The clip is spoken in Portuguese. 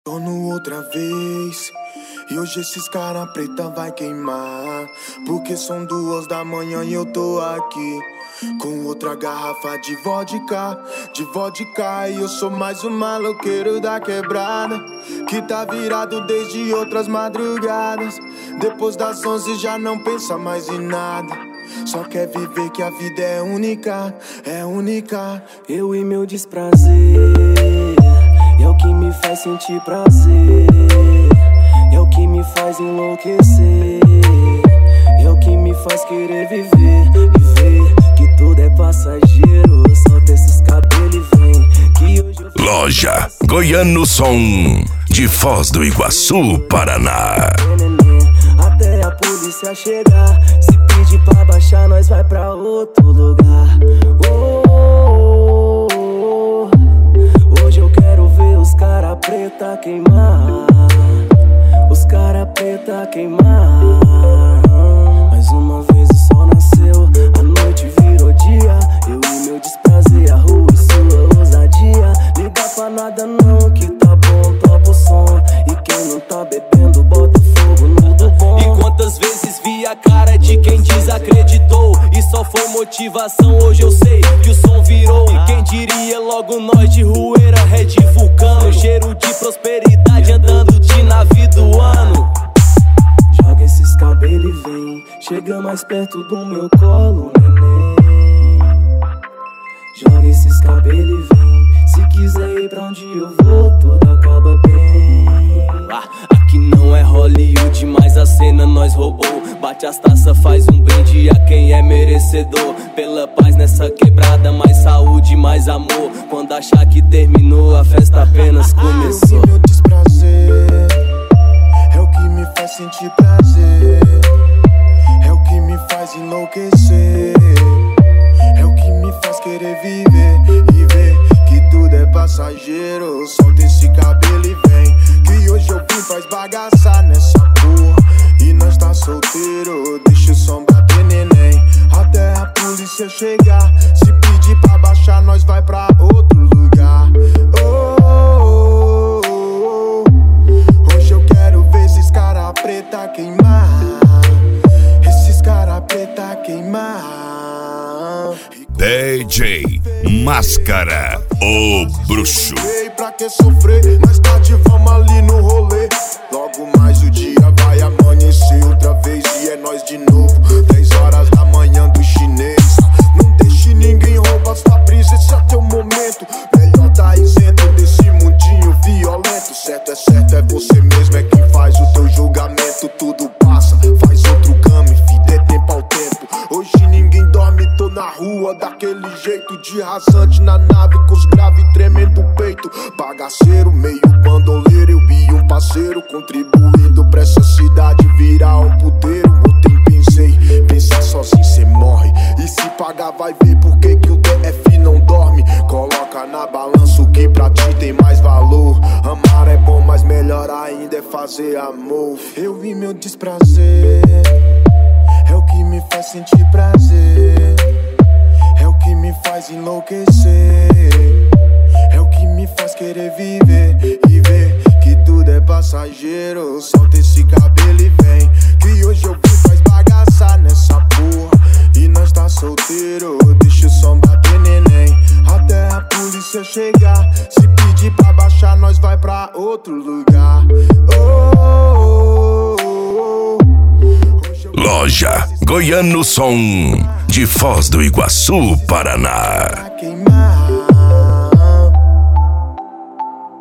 Torno outra vez. E hoje esses cara preta vai queimar, porque são 2 da manhã e eu tô aqui com outra garrafa de vodka, e eu sou mais um maloqueiro da quebrada, que tá virado desde outras madrugadas. Depois das 11 já não pensa mais em nada, só quer viver que a vida é única, é única. Eu e meu desprazer, é o que me faz sentir prazer, é o que me faz enlouquecer, é o que me faz querer viver e ver que tudo é passageiro. Solta esses cabelos e vem que hoje eu... Loja Goiano Som, de Foz do Iguaçu, Paraná. Até a polícia chegar, se pedir pra baixar nós vai pra outro lugar. Hoje eu quero ver os cara preta queimar, os cara preta queimar. Mais uma vez o sol nasceu, a noite virou dia. Eu e meu desprazer, a rua e sua ousadia. Liga pra nada não, que tá bom, topa o som. E quem não tá bebendo, bota fogo no do bom. E quantas vezes vi a cara de quem desacreditou e só foi motivação, hoje eu sei que o som virou. E quem diria logo nós de Rueira, Red Vulcano, cheiro de prosperidade andando de navio do ano. Joga esses cabelos e vem, chega mais perto do meu colo, neném. Joga esses cabelos e vem, se quiser ir pra onde eu vou, tudo acaba bem. Aqui não é Hollywood, mas a cena nós roubou. Bate as taças, faz um brinde a quem é merecedor. Pela paz nessa quebrada, mais saúde, mais amor. Quando achar que terminou, a festa apenas começou. Eu vi meu desprazer, é o que me faz sentir prazer, é o que me faz enlouquecer, é o que me faz querer viver e ver que tudo é passageiro. Solta esse cabelo e vem, que hoje eu vim pra esbagaçar nessa porra. E nós tá solteiro, deixa o som bater, neném. Até a polícia chegar, se pedir pra baixar nós vai pra outro lugar. Hoje eu quero ver esses cara preta queimar, esses cara preta queimar. DJ Máscara, o bruxo. Pra que sofrer? Mais tarde vamos ali no rolê. Logo mais o dia vai amanhecer outra vez e é nós de novo. 10 horas da manhã do chinês. Não deixe ninguém roubar sua brisa, esse é teu momento. Melhor tá isento desse mundinho violento. Certo, é você mesmo, é quem faz o teu julgamento. Tudo passa, faz outro game, fi, dê tempo ao tempo. Hoje ninguém dorme, tô na rua daquele jeito de rasante na nave com os graves tremendo o peito. Bagaceiro, meio bandoleiro, eu vi um parceiro contribuindo pra essa cidade virar um puteiro. Ontem pensei, pensar sozinho cê morre. E se pagar vai ver por que o DF não dorme. Coloca na balança o que pra ti tem mais valor. Amar é bom, mas melhor ainda é fazer amor. Eu vi meu desprazer, é o que me faz sentir prazer, é o que me faz enlouquecer, é o que me faz querer viver e ver que tudo é passageiro. Solta esse cabelo e vem, que hoje eu vim pra esbagaçar nessa porra. E nós tá solteiro, deixa o som bater, neném. Até a polícia chegar, se pedir pra baixar nós vai pra outro lugar. Loja Goiano Som, de Foz do Iguaçu, Paraná.